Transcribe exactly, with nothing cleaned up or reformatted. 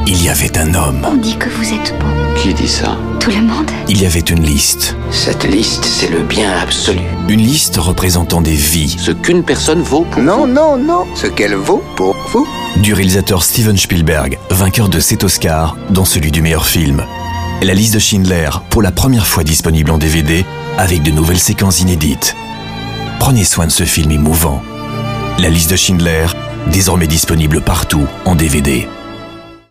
il y avait un homme. On dit que vous êtes beau. Qui dit ça? Tout le monde. Il y avait une liste. Cette liste, c'est le bien absolu. Une liste représentant des vies. Ce qu'une personne vaut pour Non, vous. non, non, ce qu'elle vaut pour vous. Du réalisateur Steven Spielberg, vainqueur de sept Oscars, dont celui du meilleur film. La liste de Schindler, pour la première fois disponible en D V D, avec de nouvelles séquences inédites. Prenez soin de ce film émouvant. La liste de Schindler, désormais disponible partout en D V D.